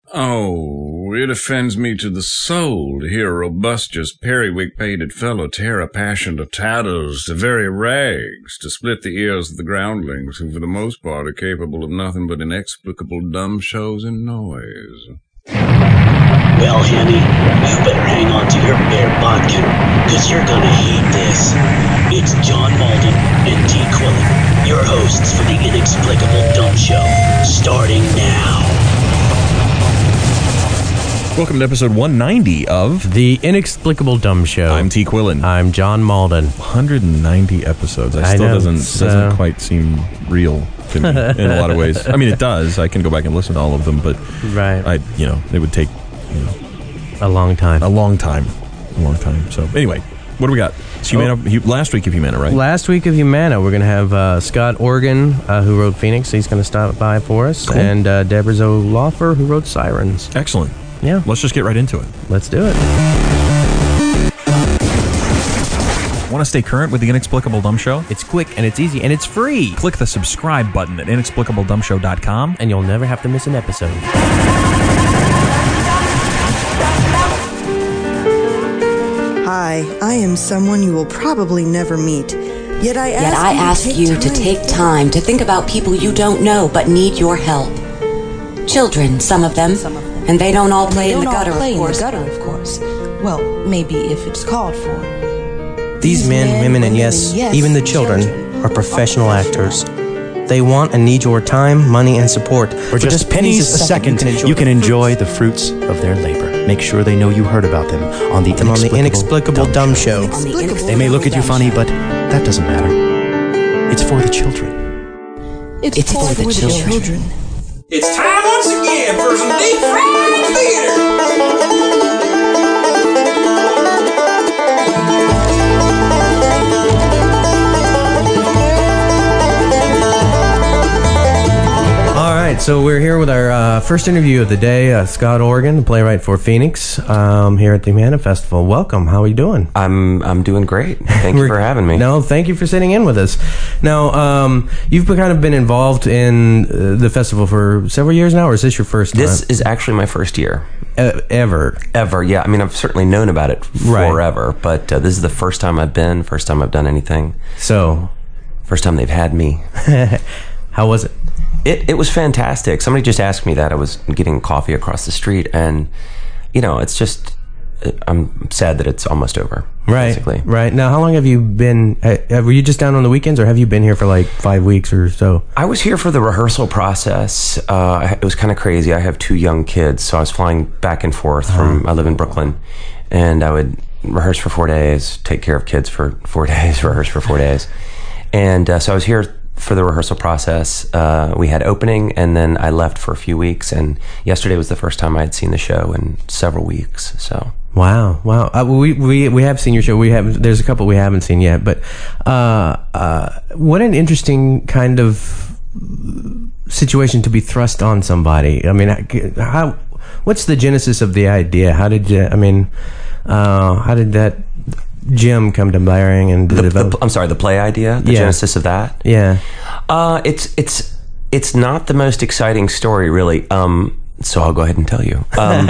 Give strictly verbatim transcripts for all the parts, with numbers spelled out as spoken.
Oh, it offends me to the soul to hear a robustious, periwig-pated fellow tear a passion to tatters, to very rags, to split the ears of the groundlings, who for the most part are capable of nothing but inexplicable dumb shows and noise. Well, Henny, you better hang on to your bear bodkin, cause you're gonna hate this. It's John Malden and T. Quillen, your hosts for the Inexplicable Dumb Show, starting now. Welcome to episode one ninety of The Inexplicable Dumb Show. I'm T. Quillen. I'm John Malden. one hundred ninety episodes. I, I still know, doesn't so- doesn't quite seem real to me in a lot of ways. I mean, it does. I can go back and listen to all of them, but Right. I, you know, it would take you know, A long time. a long time, a long time. So anyway, what do we got? It's Humana. Hu- last week of Humana, right? Last week of Humana, we're going to have uh, Scott Organ, uh, who wrote Phoenix. He's going to stop by for us. Cool. And uh, Deborah Zoe Laufer, who wrote Sirens. Excellent. Yeah. Let's just get right into it. Let's do it. Want to stay current with the Inexplicable Dumb Show? It's quick, and it's easy, and it's free. Click the subscribe button at inexplicable dumb show dot com. And you'll never have to miss an episode. Hi, I am someone you will probably never meet. Yet I ask, Yet I you, ask to you take to time. take time to think about people you don't know but need your help. Children, some of them, and they don't all play in the gutter, play of in the course. gutter, of course. Well, maybe if it's called for. These men, women, and yes, even the children, are professional actors. They want and need your time, money, and support. For just pennies a second, you can enjoy the fruits of their labor. Make sure they know you heard about them on the them on the Inexplicable Dumb Show. On the Inexplicable They may look at you Dumb funny, Show. but that doesn't matter. It's for the children. It's, It's for the children. It's time once again for some deep fried theater. All right, so we're here with our uh, first interview of the day, uh, Scott Organ, the playwright for Phoenix, um, here at the Humana Festival. Welcome. How are you doing? I'm I'm doing great. Thank you We're- for having me. No, thank you for sitting in with us. Now, um, you've been kind of been involved in uh, the festival for several years now, or is this your first time? This is actually my first year Uh, ever. ever. Yeah, I mean I've certainly known about it Right. forever, but uh, this is the first time I've been, first time I've done anything, So, first time they've had me. how was it? It it was fantastic. Somebody just asked me that. I was getting coffee across the street, and you know, it's just I'm sad that it's almost over. Right, basically. right. Now, how long have you been, uh, were you just down on the weekends, or have you been here for like five weeks or so? I was here for the rehearsal process. Uh, it was kind of crazy. I have two young kids, so I was flying back and forth from, I live in Brooklyn, and I would rehearse for four days, take care of kids for four days, rehearse for four days. And uh, so I was here for the rehearsal process. Uh, we had opening, and then I left for a few weeks, and yesterday was the first time I had seen the show in several weeks, so... Wow, wow. Uh, we, we we have seen your show. We have there's a couple we haven't seen yet, but uh, uh, what an interesting kind of situation to be thrust on somebody. I mean, how? What's the genesis of the idea? How did you? I mean, uh, how did that Jim come to bearing and The, develop? the, I'm sorry, the play idea, the Yeah. genesis of that. Yeah, Uh, it's it's it's not the most exciting story, really. Um, so I'll go ahead and tell you. Um,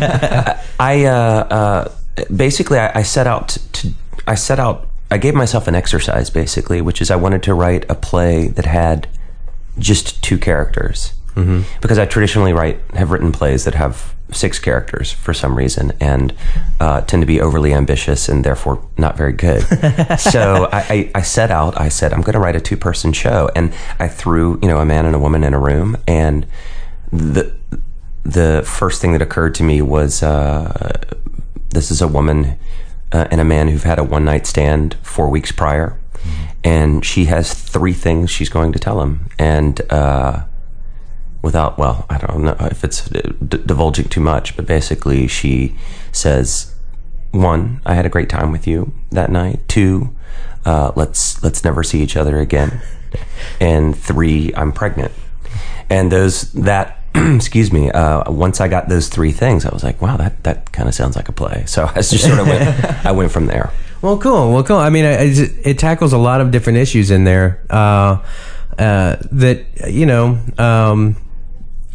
I uh, uh, basically I, I set out to I set out I gave myself an exercise basically, which is I wanted to write a play that had just two characters. Mm-hmm. Because I traditionally write have written plays that have six characters for some reason, and uh, tend to be overly ambitious and therefore not very good. So I, I, I set out. I said I'm going to write a two person show, and I threw you know a man and a woman in a room, and the the first thing that occurred to me was uh, this is a woman uh, and a man who've had a one night stand four weeks prior, mm-hmm. and she has three things she's going to tell him, and. Uh, Without, well, I don't know if it's d- divulging too much, but basically she says, one, I had a great time with you that night. Two, uh, let's let's never see each other again. And three, I'm pregnant. And those that excuse me. Uh, once I got those three things, I was like, wow, that that kind of sounds like a play. So I just sort of went. I went from there. Well, cool. Well, cool. I mean, it, it tackles a lot of different issues in there uh, uh, that you know. Um,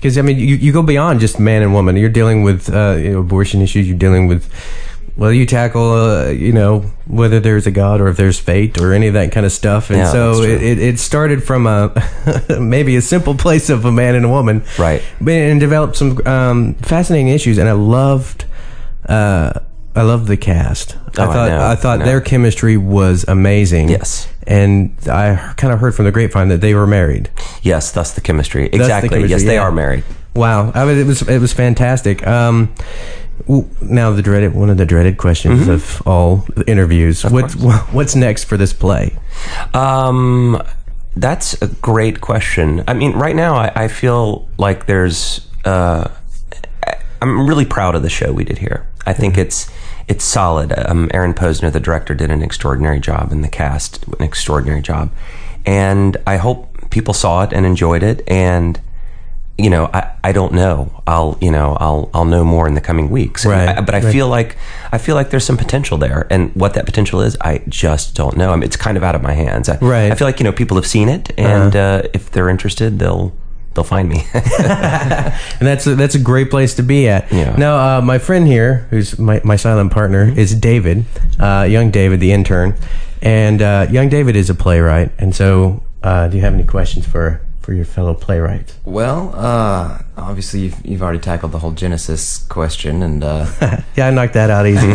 Because I mean, you, you go beyond just man and woman. You're dealing with uh, you know, abortion issues. You're dealing with, well, you tackle, uh, you know, whether there's a God or if there's fate or any of that kind of stuff. And Yeah, so that's true. it, it, it started from a maybe a simple place of a man and a woman, Right. but- and developed some um, fascinating issues. And I loved, uh, I loved the cast. Oh, I I thought know, I thought I know. their chemistry was amazing. Yes. And I kind of heard from the grapevine that they were married. Yes, that's the chemistry. the Exactly. chemistry, yes, they yeah. are married. Wow, I mean, it was it was fantastic. Um, w- now the dreaded one of the dreaded questions Mm-hmm. of all the interviews. What's what's next for this play? Um, that's a great question. I mean, right now, I, I feel like there's. Uh, I'm really proud of the show we did here. I think it's it's solid. Um, Aaron Posner, the director, did an extraordinary job, and the cast an extraordinary job. And I hope people saw it and enjoyed it. And you know, I, I don't know. I'll you know I'll I'll know more in the coming weeks. Right. I, but I Right. feel like I feel like there's some potential there, and what that potential is, I just don't know. I mean, it's kind of out of my hands. I, Right. I feel like you know people have seen it, and uh, if they're interested, they'll they'll find me. And that's a, that's a great place to be at. Yeah. Now, uh, my friend here, who's my, my silent partner, is David, uh, young David, the intern, and uh, young David is a playwright. And so, uh, do you have any questions for for your fellow playwrights? Well, uh, obviously you've, you've already tackled the whole Genesis question, and uh, Yeah, I knocked that out easy.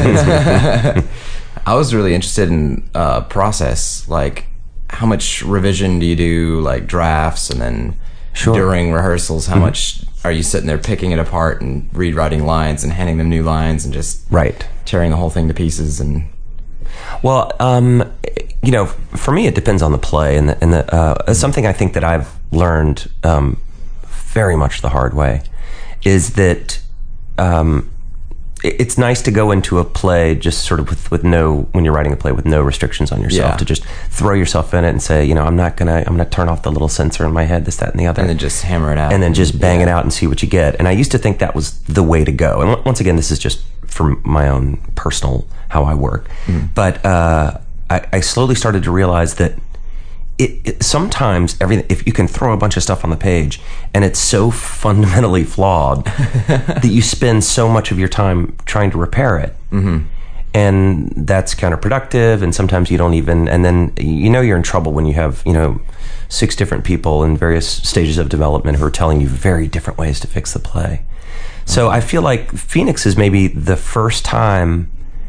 I was really interested in uh, process. Like, how much revision do you do, like drafts, and then Sure. during rehearsals, how much are you sitting there picking it apart and rewriting lines and handing them new lines and just Right. tearing the whole thing to pieces? And Well, um, you know, for me, it depends on the play, and the, and the uh, something I think that I've learned um, very much the hard way is that um, it- it's nice to go into a play just sort of with, with no, when you're writing a play with no restrictions on yourself, Yeah. to just throw yourself in it and say, you know, I'm not gonna, I'm gonna turn off the little sensor in my head, this, that, and the other, and then just hammer it out, and then just bang Yeah. it out and see what you get. And I used to think that was the way to go. And on- once again, this is just from my own personal how I work. But uh, I, I slowly started to realize that it, it sometimes everything, if you can throw a bunch of stuff on the page and it's so fundamentally flawed that you spend so much of your time trying to repair it. Mm-hmm. And that's counterproductive, and sometimes you don't even, and then you know you're in trouble when you have, you know, six different people in various stages of development who are telling you very different ways to fix the play. So I feel like Phoenix is maybe the first time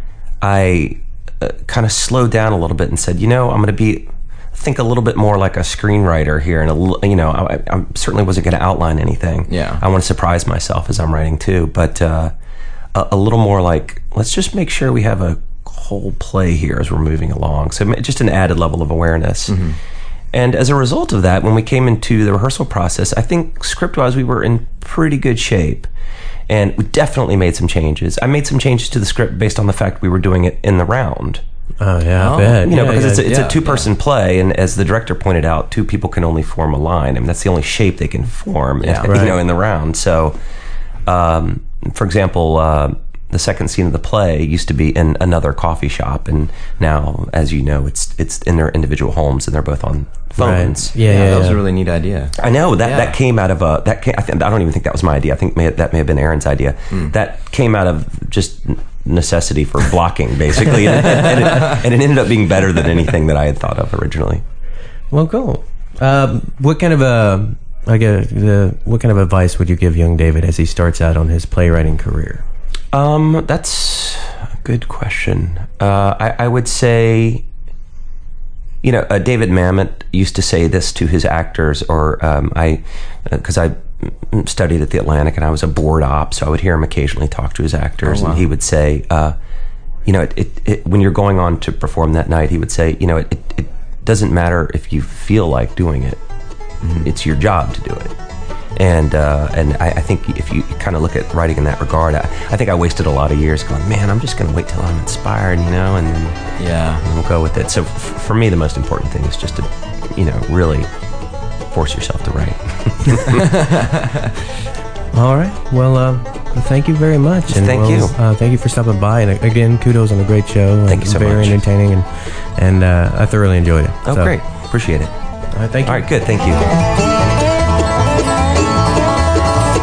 I uh, kind of slowed down a little bit and said, you know, I'm going to be, think a little bit more like a screenwriter here. And, a, li- you know, I, I certainly wasn't going to outline anything. Yeah. I want to surprise myself as I'm writing too. But uh, a, a little more like, let's just make sure we have a whole play here as we're moving along. So just an added level of awareness. Mm-hmm. And as a result of that, when we came into the rehearsal process, I think script-wise we were in pretty good shape. And we definitely made some changes. I made some changes to the script based on the fact we were doing it in the round. Oh yeah, I Oh, bet. You know, Yeah, because yeah. it's, a, it's yeah, a two-person play, and as the director pointed out, two people can only form a line. I mean, that's the only shape they can form, Yeah. you Right. know, in the round. So, um, for example, uh, the second scene of the play used to be in another coffee shop, and now, as you know, it's it's in their individual homes, and they're both on phones. Right. Yeah, yeah, that was yeah. a really neat idea. I know that Yeah. that came out of a that came, I, think, I don't even think that was my idea. I think may, that may have been Aaron's idea. That came out of just necessity for blocking, basically, and, and, and, it, and it ended up being better than anything that I had thought of originally. Well, cool. Um, what kind of a like a the what kind of advice would you give young David as he starts out on his playwriting career? Um, that's a good question. Uh, I, I would say, you know, uh, David Mamet used to say this to his actors, or um, I, because I studied at the Atlantic and I was a board op, so I would hear him occasionally talk to his actors, Oh, wow. and he would say, uh, you know, it, it, it, when you're going on to perform that night, he would say, you know, it, it, it doesn't matter if you feel like doing it; Mm-hmm. it's your job to do it. And uh, and I, I think if you kind of look at writing in that regard, I, I think I wasted a lot of years going, man, I'm just going to wait till I'm inspired, you know, and then Yeah. and we'll go with it. So f- for me, the most important thing is just to, you know, really force yourself to write. All right. Well, uh, thank you very much. And Thank well, you. Uh, thank you for stopping by. And uh, again, kudos on a great show. Thank you so very much. entertaining, and and uh, I thoroughly enjoyed it. Oh, So, great. Appreciate it. All right. Thank you. All right, good. Thank you.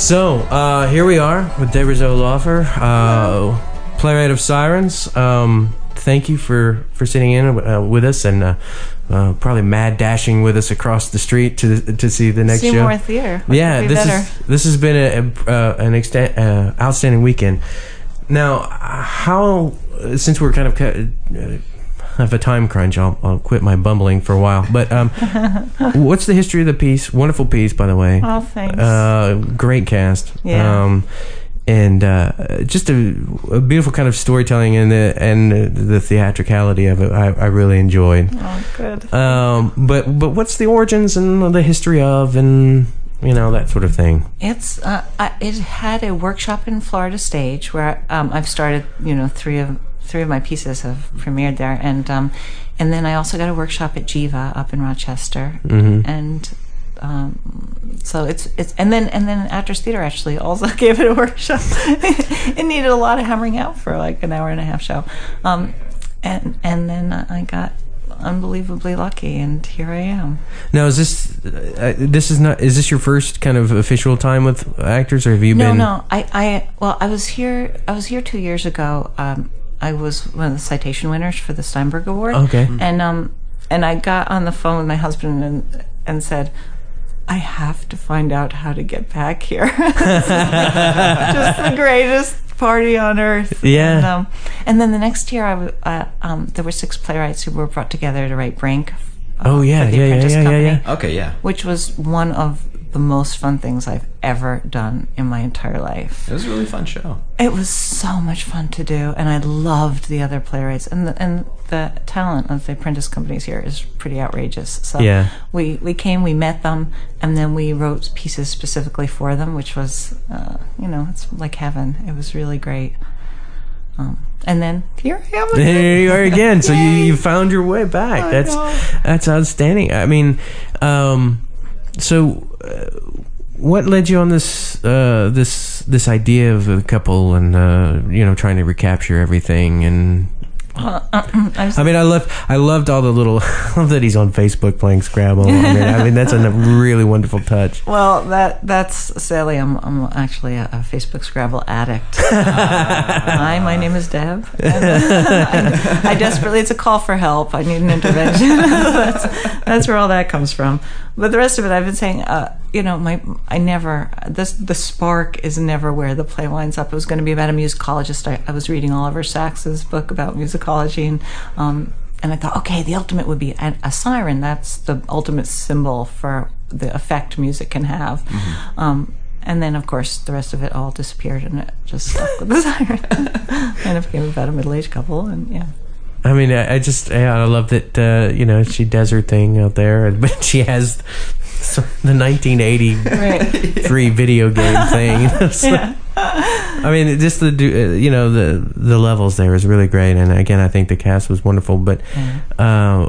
So, uh, here we are with Deborah Zoloffer, uh, playwright of Sirens. Um, thank you for, for sitting in uh, with us and uh, uh, probably mad dashing with us across the street to to see the next Seymour show. Theater. What Yeah, could be this better? is this has been a, a, uh, an extent, uh, outstanding weekend. Now, how since we're kind of uh, have a time crunch, I'll, I'll quit my bumbling for a while. But um, what's the history of the piece? Wonderful piece, by the way. Oh, thanks. Uh, great cast. Yeah. Um, and uh, just a, a beautiful kind of storytelling and the and the theatricality of it. I, I really enjoyed. Oh, good. Um, but but what's the origins and the history of and you know that sort of thing? It's uh, I, it had a workshop in Florida Stage where um, I've started. You know, three of three of my pieces have premiered there, and um, and then I also got a workshop at Jiva up in Rochester, Mhm. and um, so it's it's and then and then Actors Theater actually also gave it a workshop. It needed a lot of hammering out for like an hour and a half show, um, and and then I got unbelievably lucky, and here I am. Now, is this uh, this is not is this your first kind of official time with actors, or have you No, been? no. I, I, well, I was here. I was here two years ago. Um, I was one of the citation winners for the Steinberg Award. Okay. And um, and I got on the phone with my husband and and said, I have to find out how to get back here. Just the greatest party on earth. Yeah. And, um, and then the next year, I w- uh, um, there were six playwrights who were brought together to write Brink. Uh, Oh, yeah, for the yeah, yeah, Apprentice yeah, yeah, Company, yeah. Okay, yeah. Which was one of the most fun things I've ever done in my entire life. It was a really fun show. It was so much fun to do, and I loved the other playwrights, and the, and the talent of the Apprentice Companies here is pretty outrageous. So Yeah. we we came, we met them, and then we wrote pieces specifically for them, which was, uh, you know, it's like heaven. It was really great. Um, and then here I am again. There you are again. So you, you found your way back. I that's know. that's outstanding. I mean, um, so uh, what led you on this uh, this this idea of a couple and uh, you know trying to recapture everything and. Uh, I, was, I mean, I loved, I loved all the little. I love that he's on Facebook playing Scrabble. I mean, I mean that's a really wonderful touch. Well, that that's sadly, I'm I'm actually a, a Facebook Scrabble addict. Hi, my name is Deb. I, I desperately, it's a call for help. I need an intervention. that's that's where all that comes from. But the rest of it, I've been saying, uh, you know, my I never this the spark is never where the play winds up. It was going to be about a musicologist. I, I was reading Oliver Sacks's book about musicology, and um, and I thought, okay, the ultimate would be a, a siren. That's the ultimate symbol for the effect music can have. Mm-hmm. Um, and then, of course, the rest of it all disappeared, and it just stuck with the siren. And it became about a middle-aged couple, and yeah. I mean, I, I just, yeah, I love that, uh, you know, she does her thing out there, but she has the nineteen eighty-three right. video game thing. So, yeah. I mean, just the, you know, the the levels there is really great. And again, I think the cast was wonderful. But uh,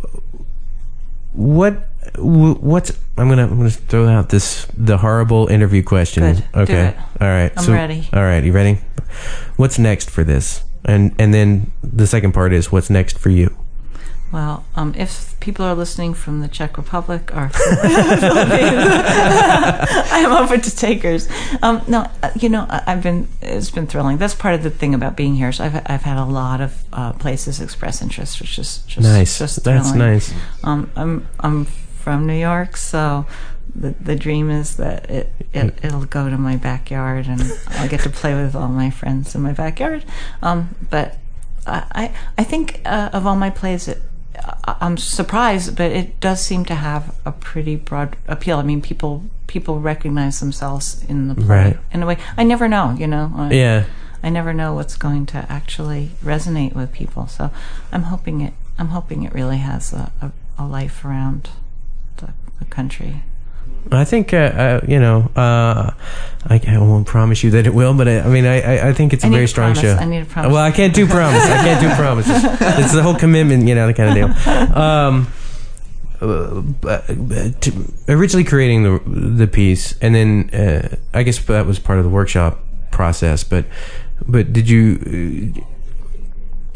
what, what's, I'm going to I'm gonna throw out this, the horrible interview question. Good. Okay. Do it. All right. I'm so, ready. All right. You ready? What's next for this? And and then the second part is what's next for you? Well, um, if people are listening from the Czech Republic or from the Philippines, I am open to takers. Um, no, uh, you know, I, I've been it's been thrilling. That's part of the thing about being here. So I've I've had a lot of uh, places express interest, which is just nice. Just That's thrilling. nice. Um, I'm I'm from New York, so. The, the dream is that it, it, it'll go to my backyard and I'll get to play with all my friends in my backyard. Um, but I, I, I think uh, of all my plays, it, I'm surprised, but it does seem to have a pretty broad appeal. I mean, people people recognize themselves in the play right. in a way. I never know, you know. I, yeah. I never know what's going to actually resonate with people. So I'm hoping it. I'm hoping it really has a, a, a life around the, the country. I think, uh, uh, you know, uh, I, I won't promise you that it will, but I, I mean, I, I think it's a I very need a strong promise. show. I need a promise. Well, I can't do promise. I can't do promises. It's the whole commitment, you know, the kind of deal. Um, uh, to, originally creating the the piece, and then uh, I guess that was part of the workshop process. But but did you?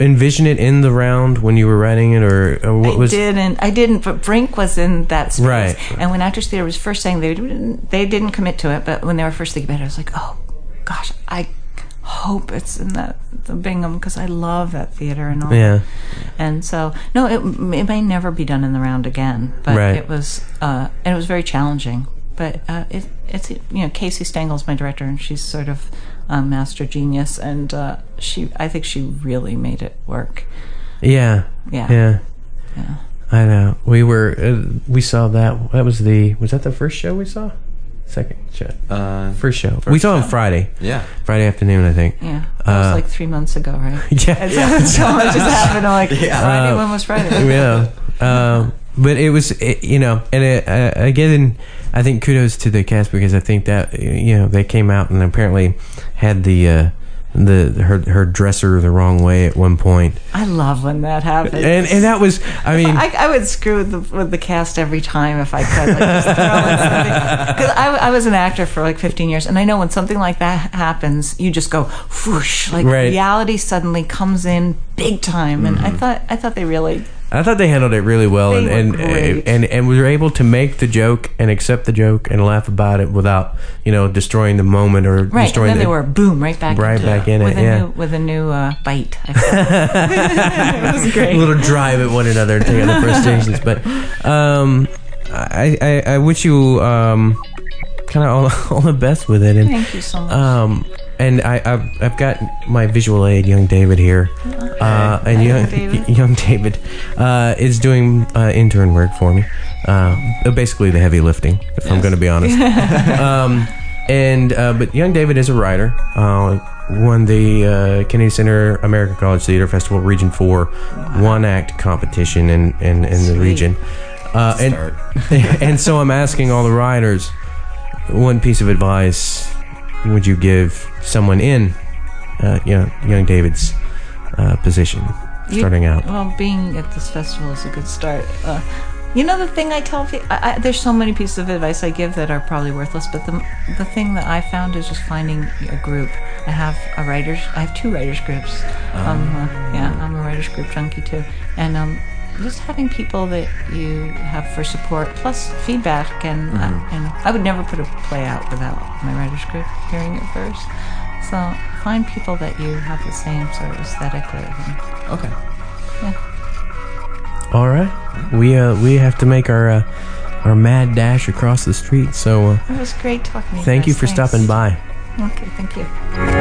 envision it in the round when you were writing it, or, or what I was? didn't. I didn't. But Brink was in that space, Right. And when Actors Theater was first saying they didn't, they didn't commit to it, but when they were first thinking about it, I was like, oh gosh, I hope it's in that the Bingham, because I love that theater and all. Yeah. That. And so no, it, it may never be done in the round again, but Right. it was uh, and it was very challenging. But uh, it, it's you know Casey Stengel's my director, and she's sort of a master genius, and uh, she I think she really made it work. Yeah. Yeah. Yeah. Yeah. I know. We were. Uh, we saw that. That was the. Was that the first show we saw? Second show. Uh, first show. first we saw show. on Friday. Yeah. Friday afternoon, I think. Yeah. That was Uh, like three months ago, right? Yeah. yeah. So much has happened. I'm like, Yeah. Friday, Uh, when was Friday? Yeah. Um, but it was, it, you know, and it, uh, again, I think kudos to the cast, because I think that, you know, they came out and apparently had the, uh, the her her dresser the wrong way at one point. I love when that happens. And and that was, I mean, I, I would screw with the, with the cast every time if I could. Like, just throw in something. Because I, I was an actor for like fifteen years, and I know when something like that happens, you just go whoosh, like Right. reality suddenly comes in big time. And I thought I thought they really. I thought they handled it really well, They and were and, great. and and we were able to make the joke and accept the joke and laugh about it without, you know, destroying the moment or Right, and destroying then the, they were boom right back right into back in with it. a Yeah. new with a new uh, bite. I felt. It was great. A little drive at one another and taking the first stations. But um, I, I I wish you um, kind of all, all the best with it. And, Thank you so much. Um, and I I've, I've got my visual aid, young David here, uh, and Hi, young David. young David uh, is doing uh, intern work for me. Uh, basically the heavy lifting, if I'm Yes. going to be honest. um, and uh, but young David is a writer. Uh, won the uh, Kennedy Center American College Theater Festival Region Four one act competition in in, in the Sweet. region. Uh, and and so I'm asking all the writers, one piece of advice would you give someone in uh, young, young David's uh, position, You- starting out? Well, being at this festival is a good start. Uh, you know, the thing I tell people, I, I, there's so many pieces of advice I give that are probably worthless, but the the thing that I found is just finding a group. I have a writers, I have two writers groups. Um, uh, yeah, I'm a writers group junkie too, and um, just having people that you have for support, plus feedback, and uh, and I would never put a play out without my writers group hearing it first. So find people that you have the same sort of aesthetic with. And, Okay. yeah. All right, we uh, we have to make our uh, our mad dash across the street. So uh, It was great talking to you. thank you guys. for Thanks. stopping by. Okay, thank you.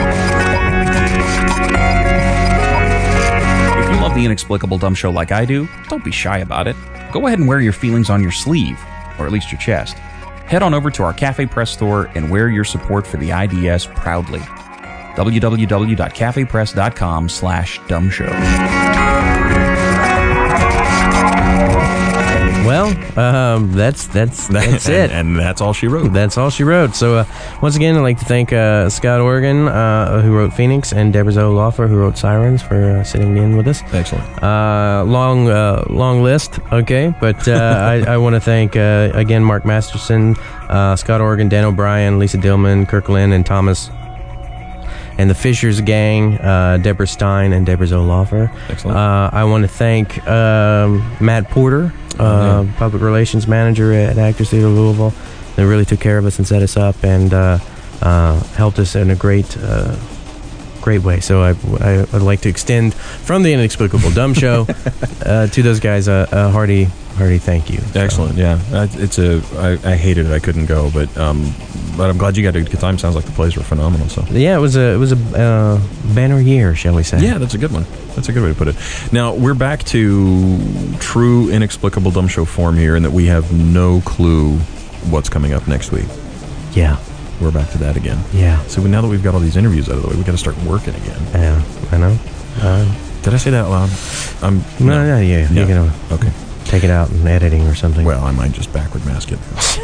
If you love the Inexplicable Dumb Show like I do, don't be shy about it. Go ahead and wear your feelings on your sleeve, or at least your chest. Head on over to our Cafe Press store and wear your support for the I D S proudly. www.cafepress.com slash dumbshow. Well, um, that's that's that's and, it. And that's all she wrote. That's all she wrote. So uh, once again, I'd like to thank uh, Scott Oregon, uh, who wrote Phoenix, and Deborah Zoe Loffer, who wrote Sirens, for uh, sitting in with us. Excellent. Uh, long uh, long list, okay, but uh, I, I want to thank uh, again Mark Masterson, uh, Scott Oregon, Dan O'Brien, Lisa Dillman, Kirk Lynn, and Thomas, and the Fishers gang, uh, Deborah Stein and Deborah Zoe Loffer. Excellent. Uh, I want to thank um, Matt Porter, uh, public relations manager at Actors Theater Louisville. They really took care of us and set us up, and uh, uh, helped us in a great uh, great way. So I, I would like to extend from the Inexplicable Dumb Show uh, to those guys a, a hearty hearty thank you. Excellent. Yeah, Uh, it's a. I, I hated it. I couldn't go, but um, but I'm glad you got a good time. Sounds like the plays were phenomenal. So Yeah, it was a it was a uh, banner year, shall we say? yeah, that's a good one. That's a good way to put it. Now we're back to true Inexplicable Dumb Show form here, in that we have no clue what's coming up next week. Yeah. We're back to that again. Yeah. So now that we've got all these interviews out of the way, we got to start working again. Yeah, I know. Uh, Did I say that out loud? I'm no, no, yeah, No. you're gonna Okay. take it out in editing or something. Well, I might just backward mask it.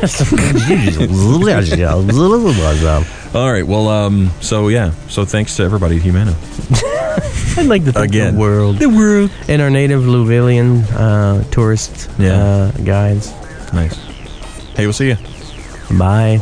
I'd All right. Well, um, so yeah. So thanks to everybody at Humana. like to thank Again. the world, the world, and our native Louisvillian uh, tourist Yeah. uh, guides. Nice. Hey, we'll see you. Bye.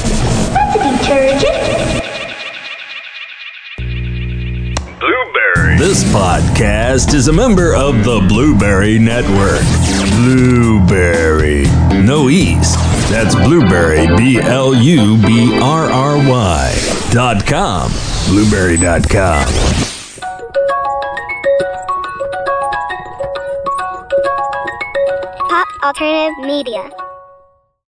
Blueberry. This podcast is a member of the Blueberry Network. Blueberry. No East. That's Blueberry, B L U B R R Y dot com. Blueberry dot com. Pop Alternative Media.